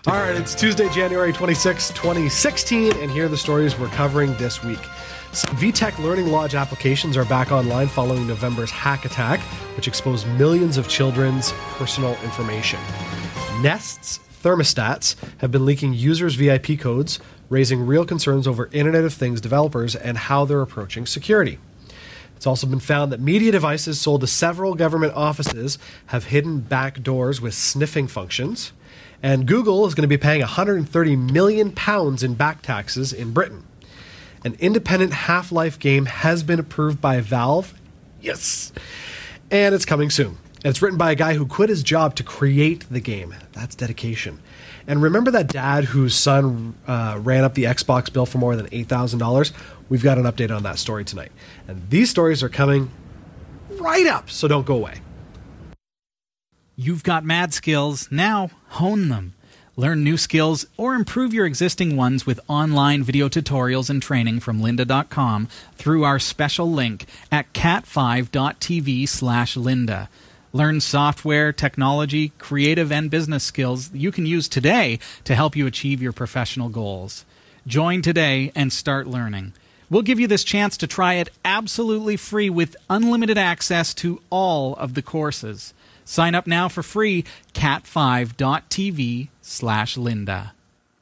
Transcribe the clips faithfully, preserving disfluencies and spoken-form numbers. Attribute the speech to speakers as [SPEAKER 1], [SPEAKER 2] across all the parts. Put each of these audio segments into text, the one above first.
[SPEAKER 1] All right, it's Tuesday, January twenty-sixth, twenty sixteen, and here are the stories we're covering this week. Some V TEC Learning Lodge applications are back online following November's hack attack, which exposed millions of children's personal information. Nest's thermostats have been leaking users' V I P codes, raising real concerns over Internet of Things developers and how they're approaching security. It's also been found that media devices sold to several government offices have hidden back doors with sniffing functions. And Google is going to be paying one hundred thirty million pounds in back taxes in Britain. An independent Half-Life game has been approved by Valve. Yes! And it's coming soon. And it's written by a guy who quit his job to create the game. That's dedication. And remember that dad whose son uh, ran up the Xbox bill for more than eight thousand dollars? We've got an update on that story tonight. And these stories are coming right up, so don't go away.
[SPEAKER 2] You've got mad skills. Now, hone them. Learn new skills or improve your existing ones with online video tutorials and training from lynda dot com through our special link at cat five dot t v slash lynda. Learn software, technology, creative, and business skills you can use today to help you achieve your professional goals. Join today and start learning. We'll give you this chance to try it absolutely free with unlimited access to all of the courses. Sign up now for free, cat five dot t v slash lynda.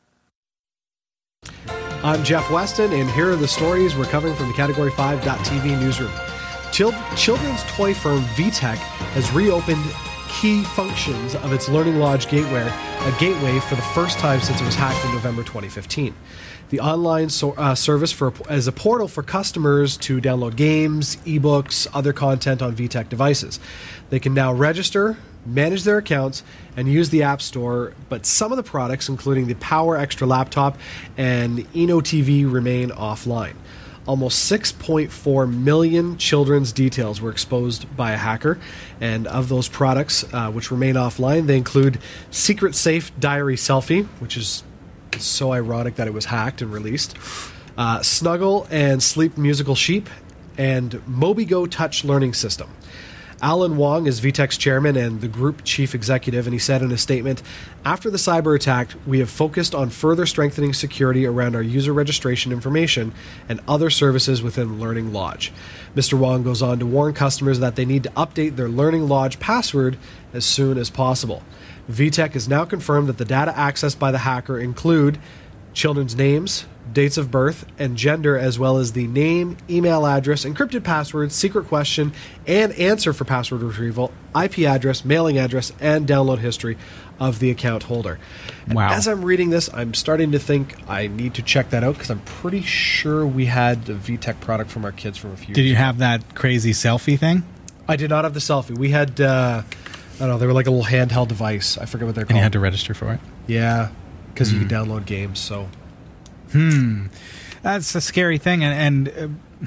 [SPEAKER 1] I'm Jeff Weston, and here are the stories we're covering from the Category five dot t v newsroom. Chil- children's toy firm V TEC has reopened key functions of its Learning Lodge gateway, a gateway for the first time since it was hacked in November twenty fifteen. The online so, uh, service for as a portal for customers to download games, ebooks, other content on V TEC devices. They can now register, manage their accounts, and use the App Store, but some of the products, including the Power Extra laptop and Eno T V, remain offline. Almost six point four million children's details were exposed by a hacker, and of those products uh, which remain offline, they include Secret Safe Diary Selfie, which is so ironic that it was hacked and released, uh, Snuggle and Sleep Musical Sheep, and MobiGo Touch Learning System. Alan Wong is V TEC's chairman and the group chief executive, and he said in a statement, "After the cyber attack, we have focused on further strengthening security around our user registration information and other services within Learning Lodge." Mister Wong goes on to warn customers that they need to update their Learning Lodge password as soon as possible. V TEC has now confirmed that the data accessed by the hacker include children's names, dates of birth, and gender, as well as the name, email address, encrypted password, secret question, and answer for password retrieval, I P address, mailing address, and download history of the account holder.
[SPEAKER 2] Wow.
[SPEAKER 1] And as I'm reading this, I'm starting to think I need to check that out because I'm pretty sure we had the V TEC product from our kids from a few
[SPEAKER 2] Did
[SPEAKER 1] years
[SPEAKER 2] you
[SPEAKER 1] ago.
[SPEAKER 2] have that crazy selfie thing?
[SPEAKER 1] I did not have the selfie. We had, uh, I don't know, they were like a little handheld device. I forget what they're called.
[SPEAKER 2] And you had to register for it?
[SPEAKER 1] Yeah, because
[SPEAKER 2] Mm.
[SPEAKER 1] you could download games, so...
[SPEAKER 2] Hmm. That's a scary thing. And, and uh,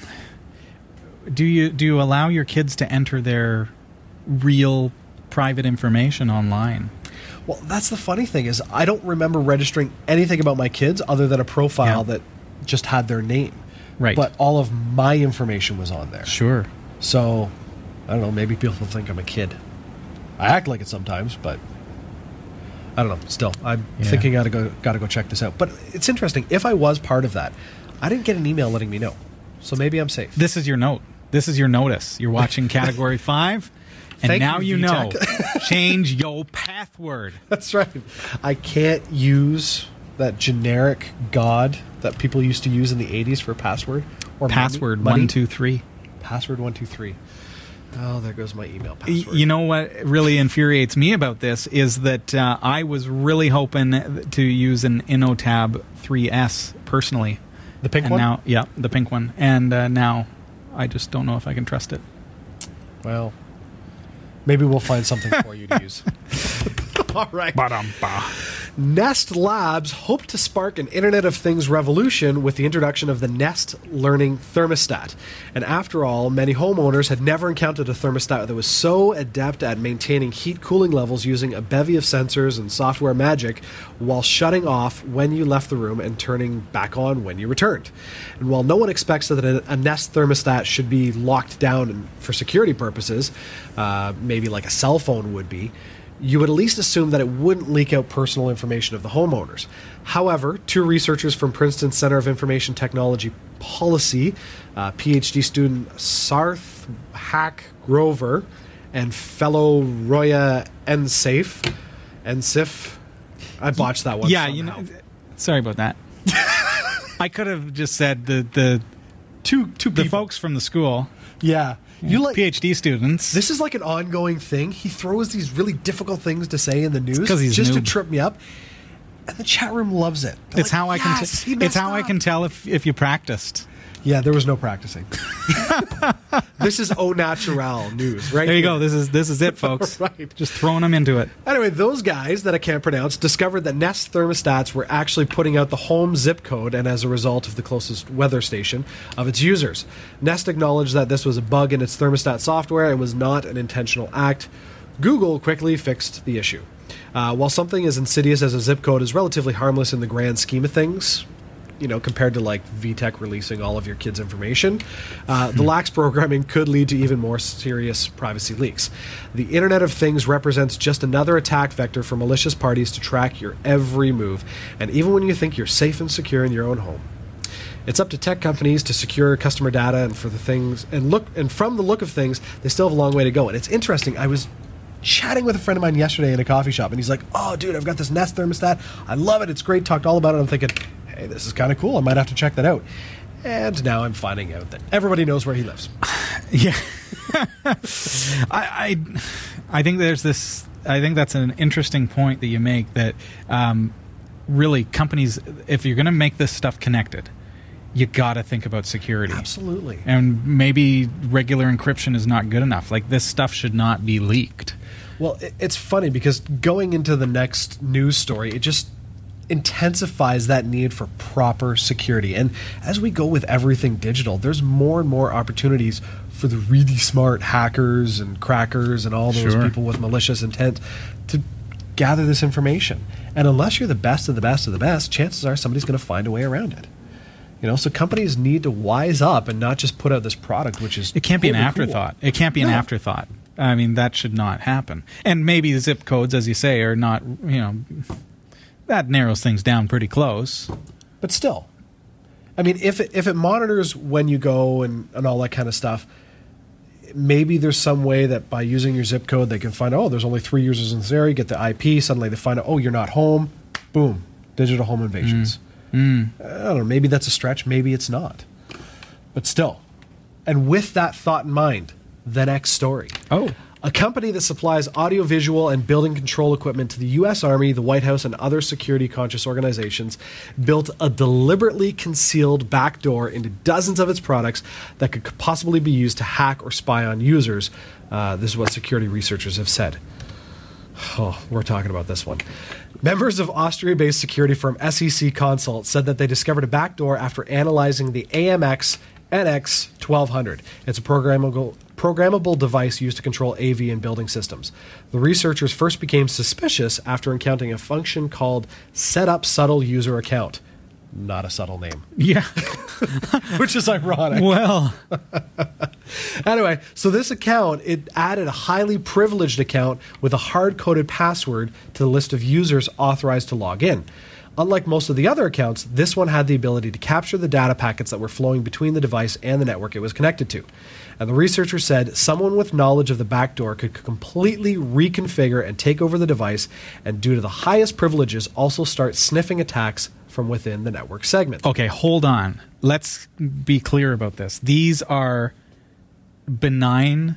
[SPEAKER 2] do you do you allow your kids to enter their real private information online?
[SPEAKER 1] Well, that's the funny thing is I don't remember registering anything about my kids other than a profile
[SPEAKER 2] Yeah.
[SPEAKER 1] that just had their name.
[SPEAKER 2] Right.
[SPEAKER 1] But all of my information was on there.
[SPEAKER 2] Sure.
[SPEAKER 1] So, I don't know, maybe people think I'm a kid. I act like it sometimes, but I don't know. Still, I'm
[SPEAKER 2] Yeah.
[SPEAKER 1] thinking I gotta go, gotta go check this out. But it's interesting. If I was part of that, I didn't get an email letting me know. So maybe I'm safe.
[SPEAKER 2] This is your note. This is your notice. You're watching Category five, and
[SPEAKER 1] Thank
[SPEAKER 2] now
[SPEAKER 1] you,
[SPEAKER 2] you know.
[SPEAKER 1] V TEC.
[SPEAKER 2] Change your password.
[SPEAKER 1] That's right. I can't use that generic God that people used to use in the eighties for password. Or
[SPEAKER 2] Password
[SPEAKER 1] money.
[SPEAKER 2] one two three.
[SPEAKER 1] Password one two three. Oh, there goes my email
[SPEAKER 2] Y-
[SPEAKER 1] password.
[SPEAKER 2] You know what really infuriates me about this is that uh, I was really hoping to use an InnoTab three S personally.
[SPEAKER 1] The pink
[SPEAKER 2] and
[SPEAKER 1] one?
[SPEAKER 2] Now, yeah, the pink one. And uh, now I just don't know if I can trust it.
[SPEAKER 1] Well, maybe we'll find something for you to use. All right.
[SPEAKER 2] Ba-dum-ba.
[SPEAKER 1] Nest Labs hope to spark an Internet of Things revolution with the introduction of the Nest Learning Thermostat. And after all, many homeowners had never encountered a thermostat that was so adept at maintaining heat cooling levels using a bevy of sensors and software magic while shutting off when you left the room and turning back on when you returned. And while no one expects that a, a Nest thermostat should be locked down for security purposes, uh, maybe like a cell phone would be, you would at least assume that it wouldn't leak out personal information of the homeowners. However, two researchers from Princeton Center of Information Technology Policy, uh, PhD student Sarth Hack Grover, and fellow Roya Ensaf, Ensif, I botched that one.
[SPEAKER 2] Yeah,
[SPEAKER 1] somehow.
[SPEAKER 2] you know, sorry about that. I could have just said the the
[SPEAKER 1] two two
[SPEAKER 2] the
[SPEAKER 1] people.
[SPEAKER 2] folks from the school.
[SPEAKER 1] Yeah. You like
[SPEAKER 2] PhD students.
[SPEAKER 1] This is like an ongoing thing. He throws these really difficult things to say in the news
[SPEAKER 2] 'cause he's
[SPEAKER 1] just to
[SPEAKER 2] noob.
[SPEAKER 1] trip me up. And the chat room loves it. They're
[SPEAKER 2] It's
[SPEAKER 1] like,
[SPEAKER 2] how I can.
[SPEAKER 1] "Yes,
[SPEAKER 2] T-
[SPEAKER 1] he
[SPEAKER 2] it's
[SPEAKER 1] messed
[SPEAKER 2] how I
[SPEAKER 1] up."
[SPEAKER 2] can tell if if you practiced.
[SPEAKER 1] Yeah, there was no practicing. This is au natural news, right?
[SPEAKER 2] There you
[SPEAKER 1] here.
[SPEAKER 2] go. This is this is it, folks.
[SPEAKER 1] Right.
[SPEAKER 2] Just throwing them into it.
[SPEAKER 1] Anyway, those guys that I can't pronounce discovered that Nest thermostats were actually putting out the home zip code, and as a result of the closest weather station, of its users. Nest acknowledged that this was a bug in its thermostat software and was not an intentional act. Google quickly fixed the issue. Uh, while something as insidious as a zip code is relatively harmless in the grand scheme of things, you know, compared to like V TEC releasing all of your kids' information, uh, the lax programming could lead to even more serious privacy leaks. The Internet of Things represents just another attack vector for malicious parties to track your every move, and even when you think you're safe and secure in your own home. It's up to tech companies to secure customer data, and for the things and look and from the look of things, they still have a long way to go. And it's interesting. I was chatting with a friend of mine yesterday in a coffee shop, and he's like, "Oh, dude, I've got this Nest thermostat. I love it. It's great." Talked all about it. I'm thinking, hey, this is kind of cool. I might have to check that out. And now I'm finding out that everybody knows where he lives.
[SPEAKER 2] Yeah. I, I I think there's this. I think that's an interesting point that you make. That um, really companies, if you're going to make this stuff connected, you got to think about security.
[SPEAKER 1] Absolutely.
[SPEAKER 2] And maybe regular encryption is not good enough. Like, this stuff should not be leaked.
[SPEAKER 1] Well, it, it's funny because going into the next news story, it just intensifies that need for proper security. And as we go with everything digital, there's more and more opportunities for the really smart hackers and crackers and all those
[SPEAKER 2] Sure.
[SPEAKER 1] people with malicious intent to gather this information. And unless you're the best of the best of the best, chances are somebody's going to find a way around it. You know, so companies need to wise up and not just put out this product, which is
[SPEAKER 2] It can't be an
[SPEAKER 1] totally
[SPEAKER 2] afterthought.
[SPEAKER 1] cool.
[SPEAKER 2] It can't be an
[SPEAKER 1] No.
[SPEAKER 2] afterthought. I mean, that should not happen. And maybe the zip codes, as you say, are not, you know, that narrows things down pretty close.
[SPEAKER 1] But still, I mean, if it, if it monitors when you go and, and all that kind of stuff, maybe there's some way that by using your zip code, they can find, oh, there's only three users in this area, get the I P, suddenly they find out, oh, you're not home, boom, digital home invasions.
[SPEAKER 2] Mm.
[SPEAKER 1] I don't know, maybe that's a stretch, maybe it's not. But still, and with that thought in mind, the next story.
[SPEAKER 2] Oh.
[SPEAKER 1] A company that supplies audiovisual and building control equipment to the U S Army, the White House, and other security-conscious organizations built a deliberately concealed backdoor into dozens of its products that could possibly be used to hack or spy on users. Uh, this is what security researchers have said. Oh, we're talking about this one. Members of Austria-based security firm S E C Consult said that they discovered a backdoor after analyzing the A M X N X twelve hundred. It's a programmable programmable device used to control A V and building systems. The researchers first became suspicious after encountering a function called Set Up Subtle User Account. Not a subtle name.
[SPEAKER 2] Yeah.
[SPEAKER 1] Which is ironic.
[SPEAKER 2] Well.
[SPEAKER 1] Anyway, so this account, it added a highly privileged account with a hard-coded password to the list of users authorized to log in. Unlike most of the other accounts, this one had the ability to capture the data packets that were flowing between the device and the network it was connected to. And the researcher said someone with knowledge of the backdoor could completely reconfigure and take over the device, and due to the highest privileges, also start sniffing attacks from within the network segment.
[SPEAKER 2] Okay, hold on. Let's be clear about this. These are benign,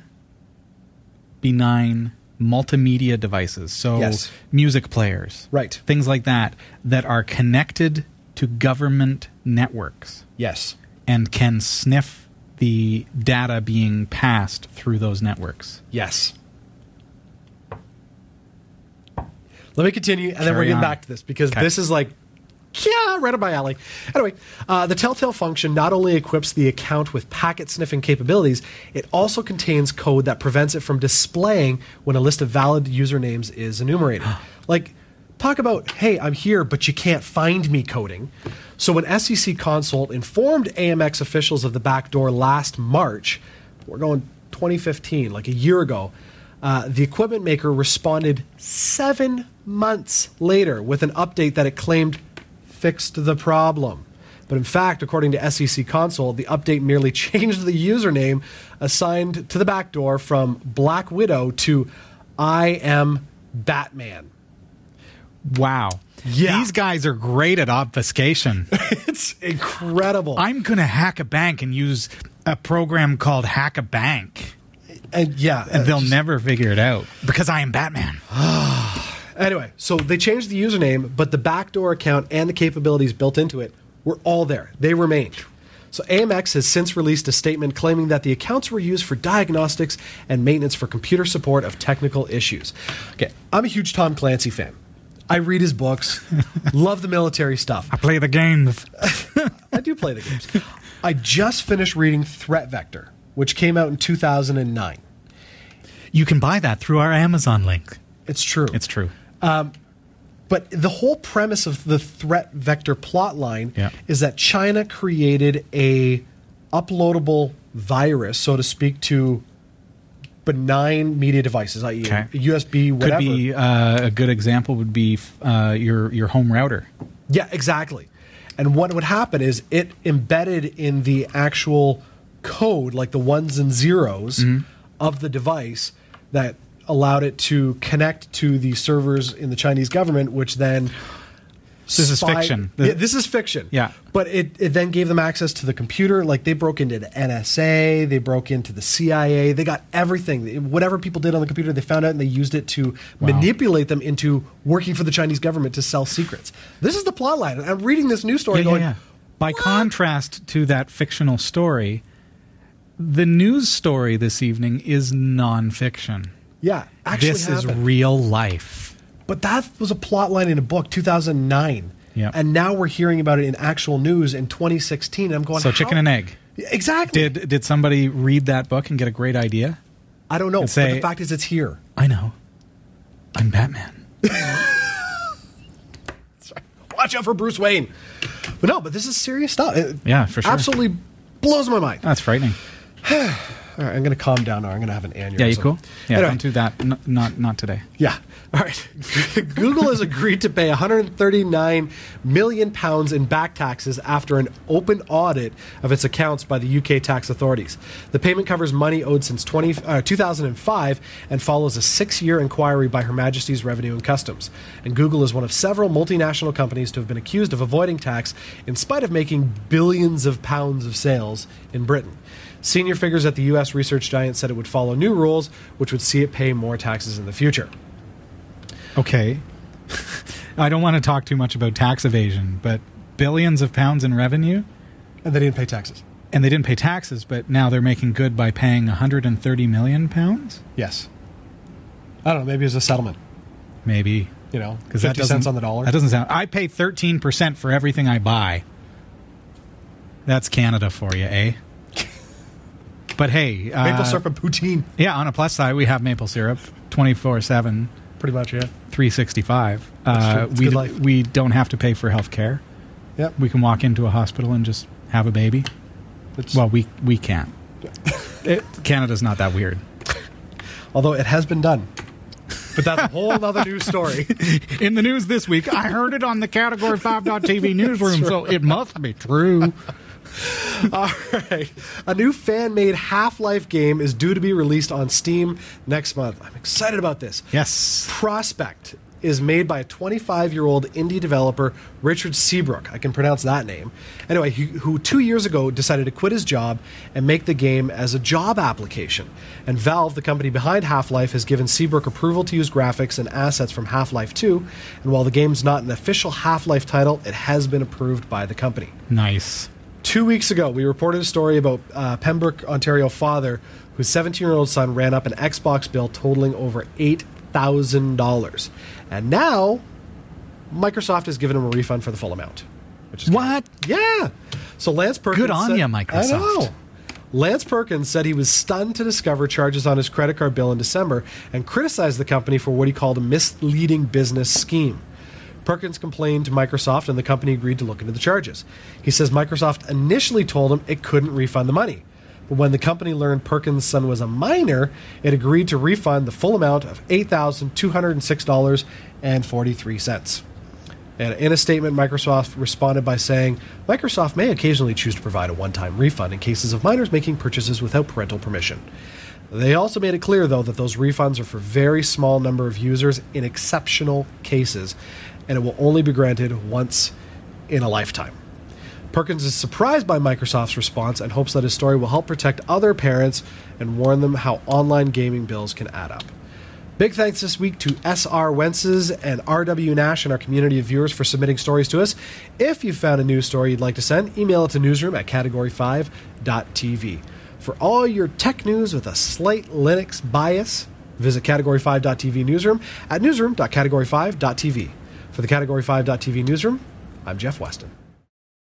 [SPEAKER 2] benign multimedia devices. So
[SPEAKER 1] Yes.
[SPEAKER 2] music players,
[SPEAKER 1] Right.
[SPEAKER 2] things like that, that are connected to government networks
[SPEAKER 1] Yes.
[SPEAKER 2] and can sniff the data being passed through those networks.
[SPEAKER 1] Yes. Let me continue, and then
[SPEAKER 2] Carry
[SPEAKER 1] we're getting
[SPEAKER 2] on.
[SPEAKER 1] back to this, because
[SPEAKER 2] Okay.
[SPEAKER 1] this is like, yeah, right up my alley. Anyway, uh, the Telltale function not only equips the account with packet sniffing capabilities, it also contains code that prevents it from displaying when a list of valid usernames is enumerated. Like, talk about, hey, I'm here, but you can't find me coding. So when S E C Consult informed A M X officials of the backdoor last March, we're going twenty fifteen, like a year ago, Uh, the equipment maker responded seven months later with an update that it claimed fixed the problem. But in fact, according to S E C Console, the update merely changed the username assigned to the backdoor from Black Widow to I am Batman.
[SPEAKER 2] Wow.
[SPEAKER 1] Yeah.
[SPEAKER 2] These guys are great at obfuscation.
[SPEAKER 1] It's incredible.
[SPEAKER 2] I'm going to hack a bank and use a program called Hack a Bank.
[SPEAKER 1] And yeah.
[SPEAKER 2] And they'll
[SPEAKER 1] just,
[SPEAKER 2] never figure it out because I am Batman.
[SPEAKER 1] Anyway, so they changed the username, but the backdoor account and the capabilities built into it were all there. They remained. So A M X has since released a statement claiming that the accounts were used for diagnostics and maintenance for computer support of technical issues. Okay, I'm a huge Tom Clancy fan. I read his books, love the military stuff.
[SPEAKER 2] I play the games.
[SPEAKER 1] I do play the games. I just finished reading Threat Vector, which came out in two thousand nine.
[SPEAKER 2] You can buy that through our Amazon link.
[SPEAKER 1] It's true.
[SPEAKER 2] It's true.
[SPEAKER 1] But the whole premise of the Threat Vector plotline
[SPEAKER 2] Yeah.
[SPEAKER 1] is that China created a uploadable virus, so to speak, to benign media devices, that is,
[SPEAKER 2] Okay.
[SPEAKER 1] U S B, whatever.
[SPEAKER 2] Could be uh, a good example would be uh, your your home router.
[SPEAKER 1] Yeah, exactly. And what would happen is it embedded in the actual code, like the ones and zeros
[SPEAKER 2] Mm-hmm.
[SPEAKER 1] of the device, that allowed it to connect to the servers in the Chinese government, which then...
[SPEAKER 2] This is fiction.
[SPEAKER 1] Yeah, this is fiction.
[SPEAKER 2] Yeah.
[SPEAKER 1] But it, it then gave them access to the computer. Like, they broke into the N S A, they broke into the C I A, they got everything. Whatever people did on the computer, they found out and they used it to
[SPEAKER 2] Wow.
[SPEAKER 1] manipulate them into working for the Chinese government to sell secrets. This is the plot line. I'm reading this news story
[SPEAKER 2] Yeah, yeah,
[SPEAKER 1] going,
[SPEAKER 2] yeah. By
[SPEAKER 1] "What?"
[SPEAKER 2] contrast to that fictional story, the news story this evening is nonfiction.
[SPEAKER 1] Yeah, actually
[SPEAKER 2] This is
[SPEAKER 1] happened.
[SPEAKER 2] real life.
[SPEAKER 1] But that was a plot line in a book, two thousand nine.
[SPEAKER 2] Yeah.
[SPEAKER 1] And now we're hearing about it in actual news in twenty sixteen. I'm going,
[SPEAKER 2] So
[SPEAKER 1] how-
[SPEAKER 2] chicken and egg.
[SPEAKER 1] Exactly.
[SPEAKER 2] Did did somebody read that book and get a great idea?
[SPEAKER 1] I don't know.
[SPEAKER 2] and say-
[SPEAKER 1] but the fact is, it's here.
[SPEAKER 2] I know. I'm Batman.
[SPEAKER 1] Watch out for Bruce Wayne. But no, but this is serious stuff. It
[SPEAKER 2] Yeah, for sure.
[SPEAKER 1] absolutely blows my mind.
[SPEAKER 2] That's frightening.
[SPEAKER 1] All right, I'm going to calm down now. I'm going to have an aneurysm.
[SPEAKER 2] Yeah, you cool? Yeah,
[SPEAKER 1] Anyway.
[SPEAKER 2] don't do that. N- not not today.
[SPEAKER 1] Yeah. All right. Google has agreed to pay one hundred thirty-nine million pounds in back taxes after an open audit of its accounts by the U K tax authorities. The payment covers money owed since twenty, uh, two thousand five and follows a six-year inquiry by Her Majesty's Revenue and Customs. And Google is one of several multinational companies to have been accused of avoiding tax in spite of making billions of pounds of sales in Britain. Senior figures at the U S research giant said it would follow new rules, which would see it pay more taxes in the future.
[SPEAKER 2] Okay. I don't want to talk too much about tax evasion, but billions of pounds in revenue,
[SPEAKER 1] And they didn't pay taxes.
[SPEAKER 2] and they didn't pay taxes, but now they're making good by paying one hundred thirty million pounds?
[SPEAKER 1] Yes. I don't know. Maybe it was a settlement.
[SPEAKER 2] Maybe.
[SPEAKER 1] You know,
[SPEAKER 2] Because that
[SPEAKER 1] fifty
[SPEAKER 2] doesn't,
[SPEAKER 1] cents on the dollar.
[SPEAKER 2] That doesn't sound... I pay thirteen percent for everything I buy. That's Canada for you, eh? But hey... Uh,
[SPEAKER 1] Maple syrup and poutine.
[SPEAKER 2] Yeah, on a plus side, we have maple syrup twenty-four seven,
[SPEAKER 1] Pretty much, yeah.
[SPEAKER 2] three sixty-five.
[SPEAKER 1] That's true.
[SPEAKER 2] Uh,
[SPEAKER 1] It's
[SPEAKER 2] we,
[SPEAKER 1] good
[SPEAKER 2] d-
[SPEAKER 1] life.
[SPEAKER 2] we don't have to pay for health care.
[SPEAKER 1] Yep.
[SPEAKER 2] We can walk into a hospital and just have a baby.
[SPEAKER 1] It's,
[SPEAKER 2] Well, we we can't. It, Canada's not that weird.
[SPEAKER 1] although it has been done. But that's a whole other news story.
[SPEAKER 2] In the news this week, I heard it on the Category five dot T V newsroom, so it must be true.
[SPEAKER 1] All right. A new fan-made Half-Life game is due to be released on Steam next month. I'm excited about this.
[SPEAKER 2] Yes.
[SPEAKER 1] Prospect is made by a twenty-five-year-old indie developer, Richard Seabrook. I can pronounce that name. Anyway, he, who two years ago decided to quit his job and make the game as a job application. And Valve, the company behind Half-Life, has given Seabrook approval to use graphics and assets from Half-Life two. And while the game's not an official Half-Life title, it has been approved by the company.
[SPEAKER 2] Nice.
[SPEAKER 1] Two weeks ago, we reported a story about uh, Pembroke, Ontario father whose seventeen-year-old son ran up an Xbox bill totaling over eight thousand dollars. And now, Microsoft has given him a refund for the full amount. Which is
[SPEAKER 2] What?
[SPEAKER 1] Yeah. So Lance Perkins...
[SPEAKER 2] Good on
[SPEAKER 1] said-
[SPEAKER 2] ya, Microsoft.
[SPEAKER 1] I know. Lance Perkins said he was stunned to discover charges on his credit card bill in December and criticized the company for what he called a misleading business scheme. Perkins complained to Microsoft, and the company agreed to look into the charges. He says Microsoft initially told him it couldn't refund the money. But when the company learned Perkins' son was a minor, it agreed to refund the full amount of eight thousand two hundred six dollars and forty-three cents. And in a statement, Microsoft responded by saying, Microsoft may occasionally choose to provide a one-time refund in cases of minors making purchases without parental permission. They also made it clear, though, that those refunds are for a very small number of users in exceptional cases, and it will only be granted once in a lifetime. Perkins is surprised by Microsoft's response and hopes that his story will help protect other parents and warn them how online gaming bills can add up. Big thanks this week to S R Wences and R W Nash and our community of viewers for submitting stories to us. If you found a news story you'd like to send, email it to newsroom at category five dot t v. For all your tech news with a slight Linux bias, visit category five dot t v newsroom at newsroom dot category five dot t v. For the category five dot t v newsroom, I'm Jeff Weston.